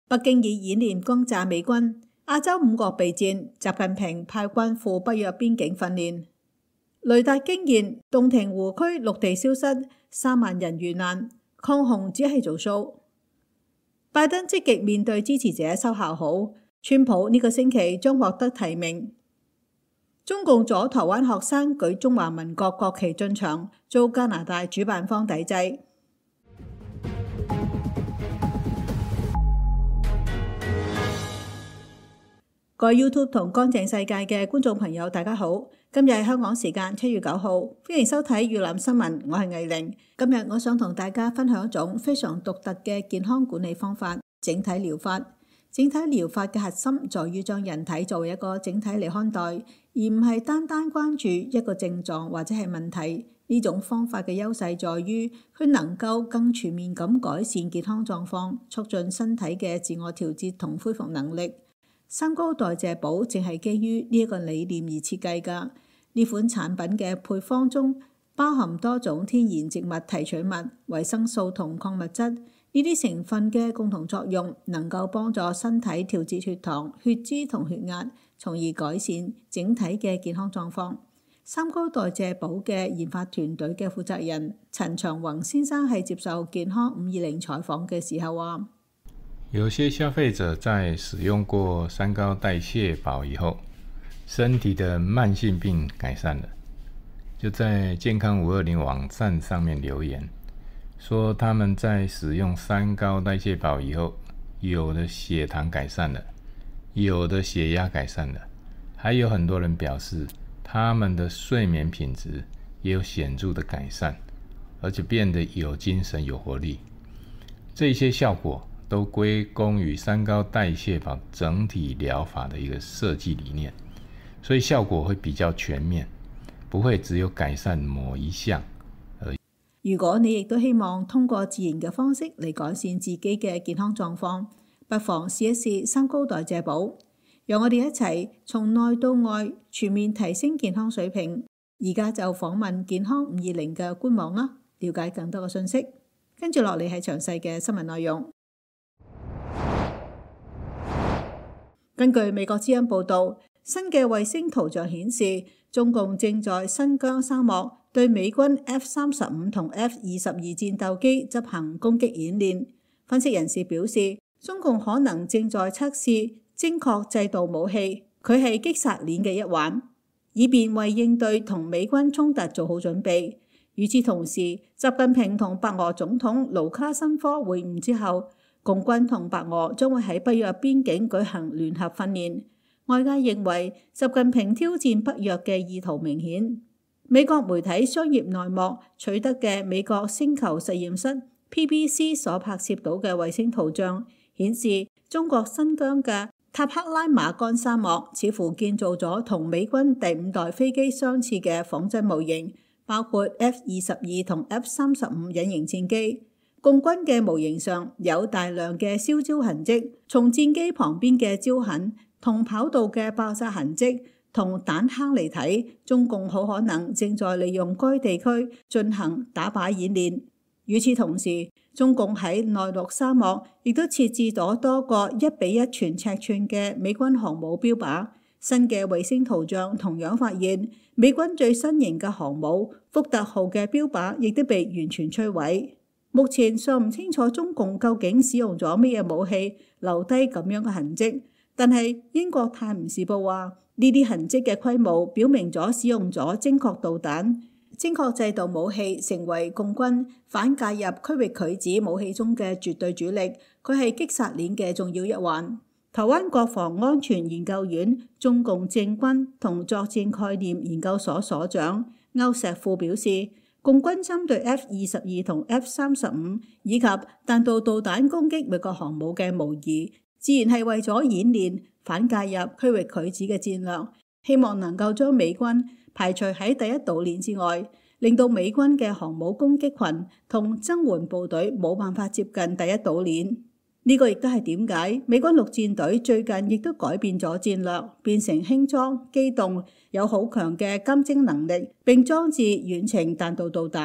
北京以演練轟炸美軍，亞洲5國備戰，習近平派軍赴北約邊境訓練。雷達驚現，洞庭湖區陸地消失，3萬人遇難，抗洪只係做 show。拜登積極面對支持者收效好，川普呢個星期將獲得提名。中共阻台灣學生舉中華民國國旗進場，遭加拿大主辦方抵制。各位 YouTube 同乾淨世界嘅觀眾朋友，大家好，今日係香港時間7月9號，歡迎收睇粵覽新聞，我係藝玲。今日我想同大家分享一種非常獨特嘅健康管理方法——整體療法。整體療法嘅核心在於將人體作為一個整體嚟看待，而唔係單單關注一個症狀或者係問題。呢種方法嘅優勢在於佢能夠更全面咁改善健康狀況，促進身體嘅自我調節同恢復能力。三高代謝寶正係基於呢一個理念而設計㗎。呢款產品嘅配方中包含多種天然植物提取物、維生素同礦物質，呢啲成分嘅共同作用能夠幫助身體調節血糖、血脂同血壓，從而改善整體嘅健康狀況。三高代謝寶嘅研發團隊嘅負責人陳長宏先生係接受健康520採訪嘅時候話： 有些消費者在使用過三高代謝寶以後，身體的慢性病改善了，就在健康520網站上面留言，說他們在使用三高代謝寶以後，有的血糖改善了，有的血壓改善了，還有很多人表示他們的睡眠品質也有顯著的改善，而且變得有精神有活力。這些效果都歸功於三高代謝寶整體療法的一個設計理念，所以效果會比較全面，不會只有改善某一項而已。 如果你亦都希望通過自然嘅方式嚟改善自己嘅健康狀況，不妨試一試三高代謝寶。讓我哋一齊從內到外全面提升健康水平。而家就訪問健康520嘅官網啦，了解更多嘅信息。跟住落嚟係詳細嘅新聞內容。根據美國之音報導，新嘅衛星圖像顯示，中共正在新疆沙漠對美軍 F-35同 F-22戰鬥機執行攻擊演練。分析人士表示，中共可能正在測試精確制導武器，佢係擊殺鏈嘅一環，以便為應對同美軍衝突做好準備。與此同時，習近平同白俄總統盧卡申科會晤之後，共軍同白俄將會喺北約邊境舉行聯合訓練。外界認為習近平挑戰北約嘅意圖明顯。美國媒體商業內幕取得嘅美國星球實驗室 PBC 所拍攝到嘅衛星圖像顯示，中國新疆嘅塔克拉瑪干沙漠似乎建造咗同美軍第5代飛機相似嘅仿真模型，包括 F-22同 F-35隱形戰機。共軍嘅模型上有大量嘅燒焦痕跡，從戰機旁邊嘅焦痕同跑道嘅爆炸痕跡同彈坑嚟睇，中共好可能正在利用該地區進行打靶演練。與此同時，中共喺內陸沙漠亦都設置咗多個1:1全尺寸嘅美軍航母標靶。新嘅衛星圖像同樣發現，美軍最新型嘅航母福特號嘅標靶亦都被完全摧毀。目前尚唔清楚中共究竟使用咗乜嘢武器留低咁樣嘅痕跡，但係英國泰晤士報話，呢啲痕跡嘅規模表明咗使用咗精確導彈。精確制導武器成為共軍反介入區域拒止武器中嘅絕對主力，佢係擊殺鏈嘅重要一環。台灣國防安全研究院中共政軍同作戰概念研究所所長歐石富表示，共軍針對 F-22同 F-35 以及彈道導彈攻擊美國航母嘅模擬，自然係為咗演練反介入區域拒止嘅戰略，希望能夠將美軍排除喺第一島鏈之外，令到美軍嘅航母攻擊群同增援部隊冇辦法接近第一島鏈。呢個亦都係點解美軍陸戰隊最近亦都改變咗戰略，變成輕裝機動，有好強嘅監偵能力，並裝置遠程彈道導彈，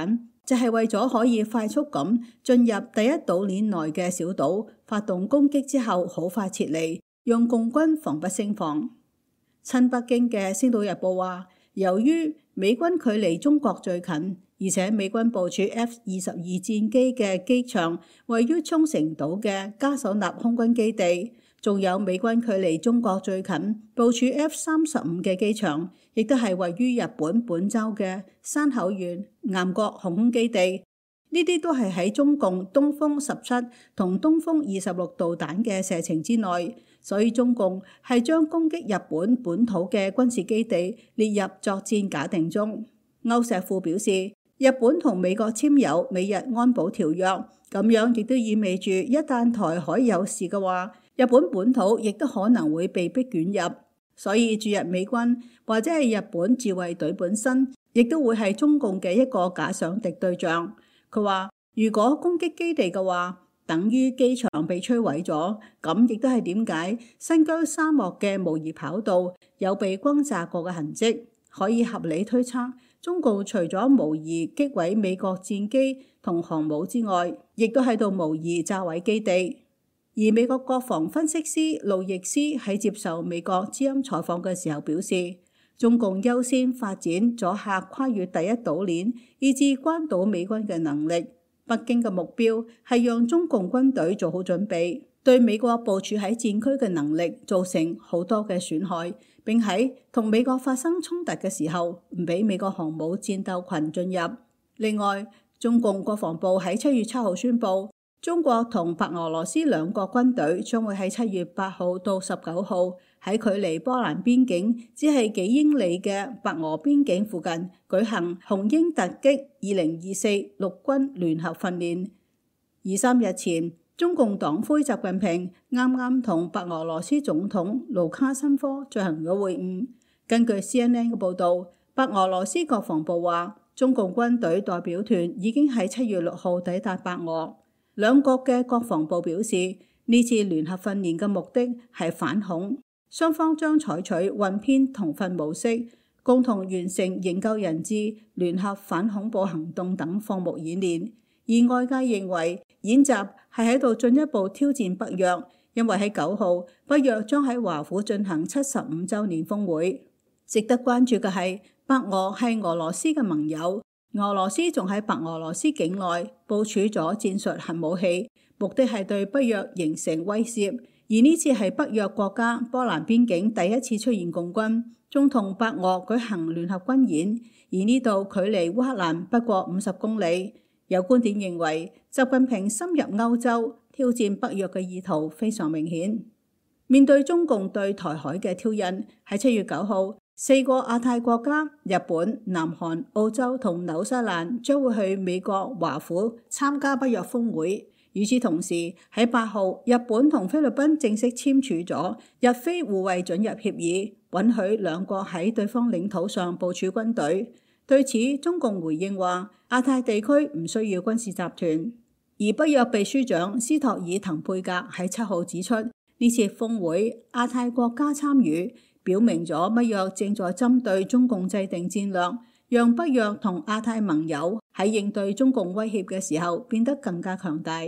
就係為咗可以快速咁進入第一島鏈內嘅小島，發動攻擊之後好快撤離，讓共軍防不勝防。親北京嘅《星島日報》話，由於美軍距離中國最近，而且美軍部署 F-22戰機嘅機場位於沖繩島嘅加索納空軍基地，仲有美軍距離中國最近部署 F-35嘅機場，亦都係位於日本本州嘅山口縣岩國航空基地。呢啲都係喺中共東風17同東風26導彈嘅射程之內，所以中共係將攻擊日本本土嘅軍事基地列入作戰假定中。歐石富表示，日本同美國簽有美日安保條約，咁樣亦都意味住一旦台海有事嘅話，日本本土亦都可能會被迫捲入，所以駐日美軍或者係日本自衛隊本身，亦都會係中共嘅一個假想敵對象。佢話，如果攻擊基地嘅話，等於機場被摧毀咗，咁亦都係點解新疆沙漠嘅模擬跑道有被轟炸過嘅痕跡，可以合理推測，中共除咗模擬擊毀美國戰機同航母之外，亦都喺度模擬炸毀基地。而美國國防分析師路易斯喺接受美國之音採訪嘅時候表示，中共優先發展阻嚇跨越第一島鏈以至關島美軍嘅能力。北京嘅目標係讓中共軍隊做好準備，對美國部署喺戰區嘅能力造成好多嘅損害，並喺同美國發生衝突嘅時候唔俾美國航母戰鬥群進入。另外，中共國防部喺7月7號宣布，中國同白俄羅斯兩國軍隊將會喺7月8號到19號喺距離波蘭邊境只係幾英里嘅白俄邊境附近舉行紅鷹突擊2024陸軍聯合訓練。而3日前，中共黨魁習近平啱啱同白俄羅斯總統盧卡申科進行咗會晤。根據 CNN 嘅報導，白俄羅斯國防部話，中共軍隊代表團已經喺7月6號抵達白俄。兩國嘅國防部表示，呢次聯合訓練嘅目的係反恐，雙方將採取混編同訓模式，共同完成營救人質、聯合反恐怖行動等項目演練。而外界認為演習係喺度進一步挑戰北約，因為喺9號北約將喺華府進行75週年峰會。值得關注嘅係，白俄係俄羅斯嘅盟友。俄羅斯仲喺白俄羅斯境內部署咗戰術核武器，目的係對北約形成威懾。而呢次係北約國家波蘭邊境第一次出現共軍，仲同白俄舉行聯合軍演。而呢度距離烏克蘭不過50公里。有觀點認為，習近平深入歐洲挑戰北約嘅意圖非常明顯。面對中共對台海嘅挑釁，喺7月9號，4個亞太國家日本、南韓、澳洲同紐西蘭將會去美國華府參加北約峰會。與此同時，喺8號，日本同菲律賓正式簽署咗日菲互惠准入協議，允許兩國喺對方領土上部署軍隊。對此，中共回應話，亞太地區唔需要軍事集團。而北約秘書長斯托爾滕貝格喺7號指出，呢次峰會亞太國家參與，表明咗北約正在針對中共制定戰略，讓北約同亞太盟友喺應對中共威脅嘅時候變得更加強大。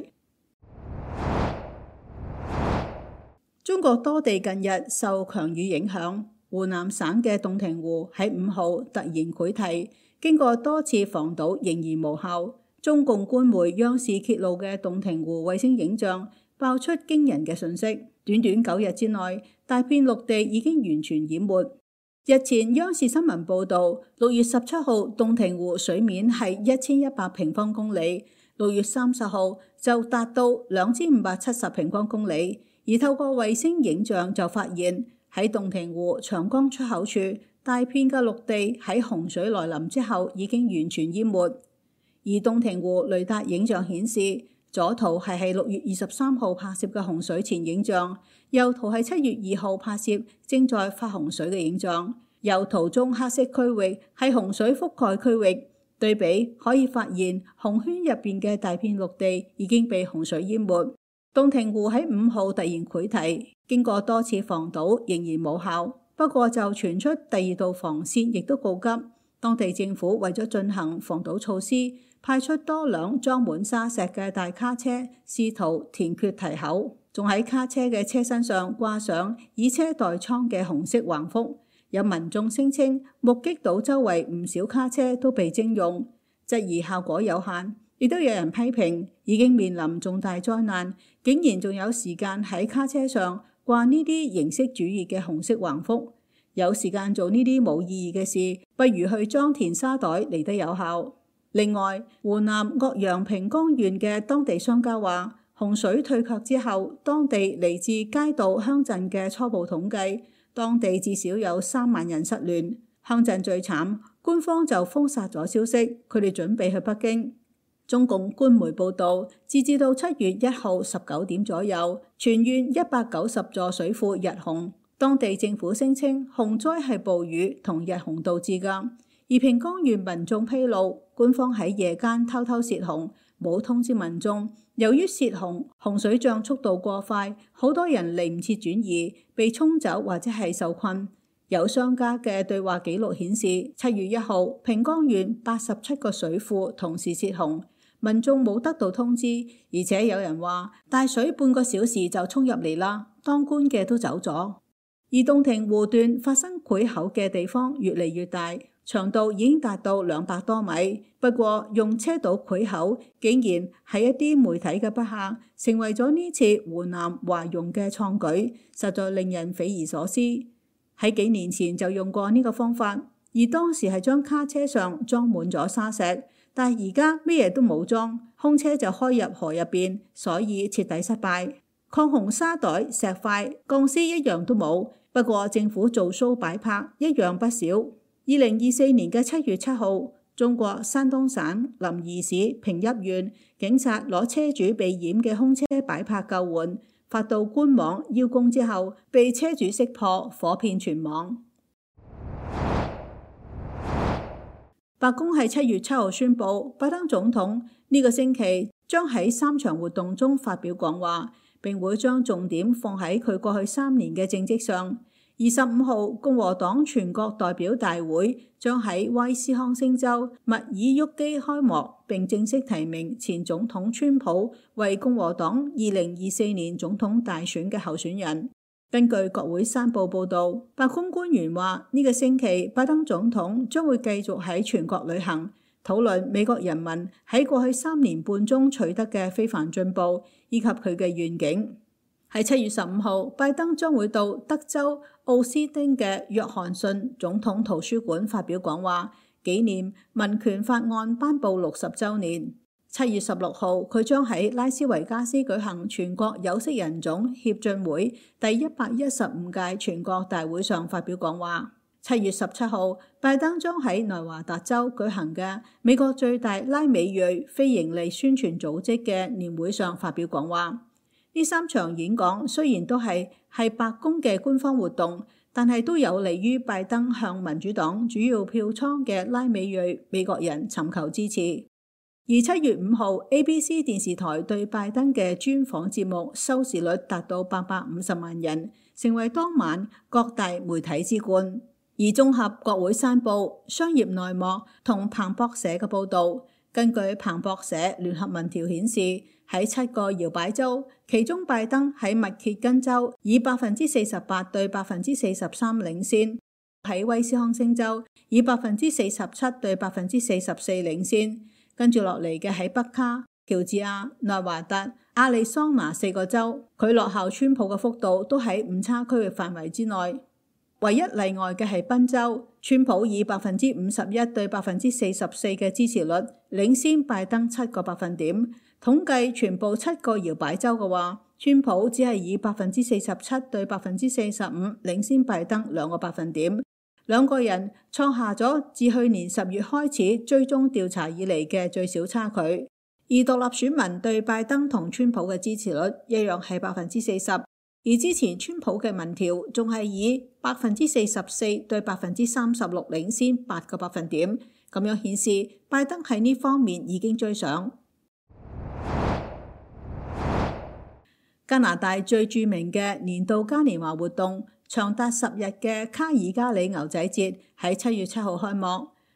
中國多地近日受強雨影響，湖南省嘅洞庭湖喺5號突然潰堤，經過多次防堵仍然無效。中共官媒央視揭露嘅洞庭湖衛星影像爆出驚人嘅信息，短短9日之內，大片陸地已經完全淹沒。日前央視新聞報道，6月17號洞庭湖水面係1100平方公里，6月30號就達到2570平方公里。而透過衛星影像就發現，喺洞庭湖長江出口處，大片嘅陸地喺洪水來臨之後已經完全淹沒。而洞庭湖雷達影像顯示，左圖係6月23號拍攝嘅洪水前影像，右圖係7月2號拍攝正在發洪水嘅影像。右圖中黑色區域係洪水覆蓋區域，對比可以發現紅圈入邊嘅大片陸地已經被洪水淹沒。洞庭湖喺5號突然潰堤，經過多次防堵仍然無效。不過就傳出第2道防線亦都告急，當地政府為咗進行防堵措施， 派出多輛裝滿沙石嘅大卡車，試圖填缺堤口，仲喺卡車嘅車身上掛上以車代倉嘅紅色橫幅。有民眾聲稱目擊到周圍唔少卡車都被徵用，質疑效果有限。亦都有人批評已經面臨重大災難，竟然仲有時間喺卡車上掛呢啲形式主義嘅紅色橫幅。有時間做呢啲冇意義嘅事，不如去裝填沙袋嚟得有效。另外，湖南岳陽平江縣嘅當地商家話，洪水退卻之後，當地嚟自街道鄉鎮嘅初步統計，當地至少有3萬人失聯。鄉鎮最慘，官方就封殺咗消息，佢哋準備去北京。中共官媒報導，截至到7月1號19點左右，全縣190座水庫日洪。當地政府聲稱洪災係暴雨同日洪導致㗎，而平江縣民眾披露，官方喺夜間偷偷泄洪，冇通知民眾。由於泄洪，洪水漲速度過快，好多人嚟唔切轉移，被沖走或者係受困。有商家嘅對話記錄顯示，7月1號平江縣87個水庫同時泄洪。民眾冇得到通知，而且有人話大水半個小時就衝入嚟啦，當官嘅都走咗。而洞庭湖段發生潰口嘅地方越嚟越大，長度已經達到200多米。不過用車堵潰口，竟然係一啲媒體嘅筆下，成為咗呢次湖南華容嘅創舉，實在令人匪夷所思。喺幾年前就用過呢個方法，而當時係將卡車上裝滿咗沙石。但係而家咩嘢都冇裝，空車就開入河入邊，所以徹底失敗。抗洪沙袋、石塊、鋼絲一樣都冇。不過政府做 show 擺拍一樣不少。2024年嘅7月7號，中國山東省臨沂市平邑縣警察攞車主被淹嘅空車擺拍救援，發到官網邀功之後，被車主識破，火遍全網。白宮喺7月7號宣布，拜登總統呢個星期將喺3場活動中發表講話，並會將重點放喺佢過去3年嘅政績上。25號，共和黨全國代表大會將喺威斯康星州密爾沃基開幕，並正式提名前總統川普為共和黨2024年總統大選嘅候選人。根據國會山報報導，白宮官員話呢個星期拜登總統將會繼續喺全國旅行，討論美國人民喺過去3年半中取得嘅非凡進步以及佢嘅願景。喺7月15號，拜登將會到德州奧斯汀嘅約翰遜總統圖書館發表講話，紀念民權法案頒布60週年。7月16號，佢將喺拉斯維加斯舉行全國有色人種協進會第115屆全國大會上發表講話。7月17號，拜登將喺內華達州舉行嘅美國最大拉美裔非營利宣傳組織嘅年會上發表講話。呢3場演講雖然都係白宮嘅官方活動，但係都有利於拜登向民主黨主要票倉嘅拉美裔美國人尋求支持。而7月5號 ，ABC 電視台對拜登嘅專訪節目收視率達到850萬人，成為當晚各大媒體之冠。而綜合國會山報、商業內幕同彭博社嘅報導，根據彭博社聯合民調顯示，喺7個搖擺州，其中拜登喺密歇根州以48%對43%領先，喺威斯康星州以47%對44%領先。跟住落嚟嘅喺北卡、喬治亞、內華達、亞利桑那4個州，佢落後川普嘅幅度都喺誤差區域範圍之內。唯一例外嘅係賓州，川普以51%對44%嘅支持率領先拜登7個百分點。統計全部7個搖擺州嘅話，川普只係以47%對45%領先拜登2個百分點。兩個人創下咗自去年10月開始追蹤調查以嚟嘅最小差距，而獨立選民對拜登同川普嘅支持率一樣係40%，而之前川普嘅民調仲係以44%對36%領先8個百分點，咁樣顯示拜登喺呢方面已經追上。加拿大最著名嘅年度嘉年華活動，長達10日嘅卡爾加里牛仔節喺7月7號開幕。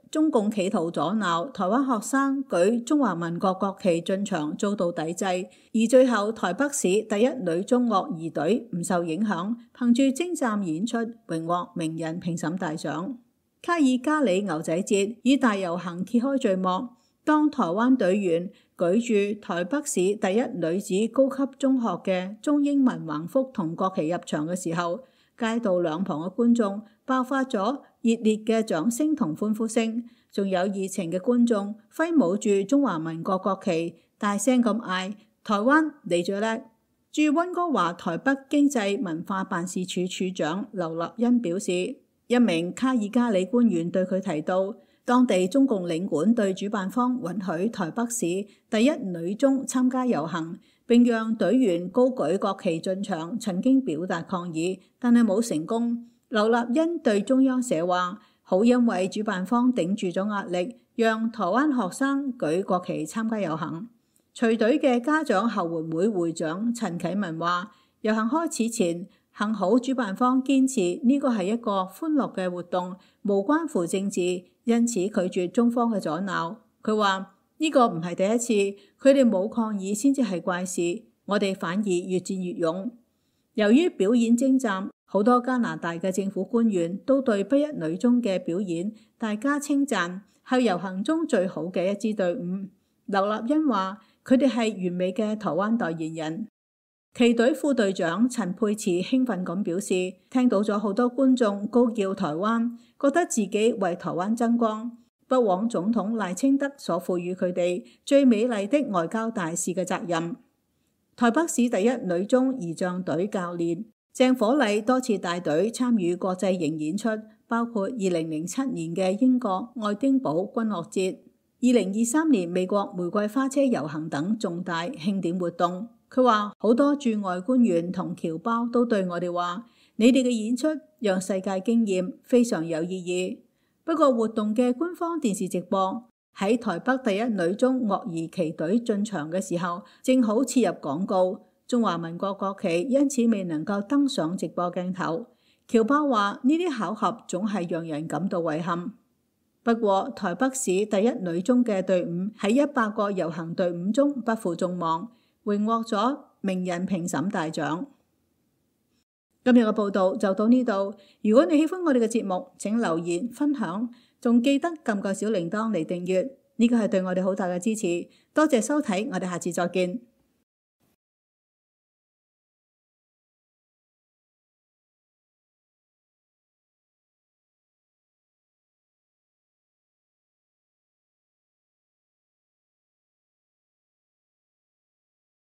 中共企圖阻撓台灣學生舉中華民國國旗進場遭到抵制，而最後台北市第一女中樂儀隊唔受影響，憑住精湛演出榮獲名人評審大獎。卡爾加里牛仔節以大遊行揭開序幕，當台灣隊員舉住台北市第一女子高級中學嘅中英文橫幅同國旗入場嘅時候，街道兩旁嘅觀眾爆發咗熱烈嘅掌聲同歡呼聲，仲有熱情嘅觀眾揮舞住中華民國國旗，大聲咁嗌：台灣你最叻！駐溫哥華台北經濟文化辦事處處長劉立欣表示，一名卡爾加里官員對佢提到，當地中共領館對主辦方允許台北市第一女中參加遊行，並讓隊員高舉國旗進場，曾經表達抗議，但係冇成功。劉立欣對中央社話：好因為主辦方頂住咗壓力，讓台灣學生舉國旗參加遊行。隨隊嘅家長後援會會長陳啟文話：遊行開始前，幸好主辦方堅持呢個係一個歡樂嘅活動，無關乎政治，因此拒絕中方嘅阻撓。佢話：呢個唔係第一次，佢哋冇抗議先至係怪事，我哋反而越戰越勇。由於表演精湛，好多加拿大嘅政府官員都對不一女中嘅表演大加稱讚，係遊行中最好嘅一支隊伍。劉立欣話：佢哋係完美嘅台灣代言人。旗隊副隊長陳佩慈興奮咁表示，聽到咗好多觀眾高叫台灣，覺得自己為台灣爭光，不枉總統賴清德所賦予佢哋最美麗的外交大使嘅責任。台北市第一女中儀仗隊教練鄭火禮多次帶隊參與國際型演出，包括2007年嘅英國愛丁堡軍樂節、2023年美國玫瑰花車遊行等重大慶典活動。佢話好多駐外官員同僑胞都對我哋話：你哋嘅演出讓世界驚豔，非常有意義。不過活動嘅官方電視直播喺台北第一女中樂儀旗隊進場嘅時候，正好切入廣告，中華民國國旗因此未能夠登上直播鏡頭。僑胞話呢啲巧合總係讓人感到遺憾。不過台北市第一女中嘅隊伍喺100個遊行隊伍中不負眾望，榮獲咗名人評審大獎。今日嘅報道就到呢度。如果你喜歡我哋嘅節目，請留言分享，仲記得撳個小鈴鐺嚟訂閱，呢個係對我哋好大嘅支持。多謝收睇，我哋下次再見。